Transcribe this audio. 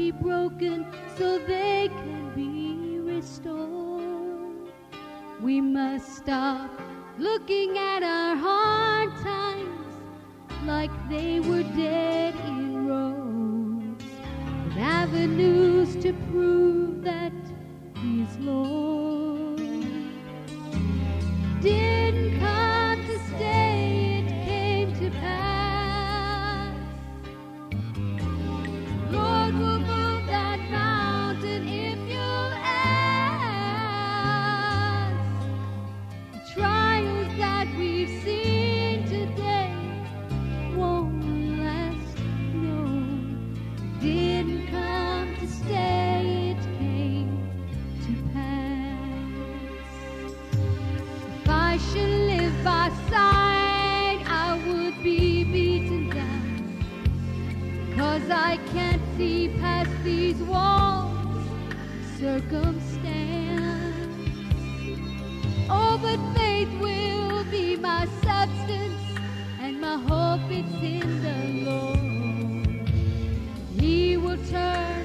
be broken so they can be restored. We must stop looking at our hard times like they were dead in roads, with avenues to prove that He's Lord. Didn't come to stay, it came to pass. Lord will move that mountain if you'll ask. The trials that we've seen today won't last, no. Didn't come to stay, it came to pass. If I should live by sight, I would be beaten down, 'cause I can't see past these walls, circumstance. Oh, but faith will be my substance, and my hope it's in the Lord. He will turn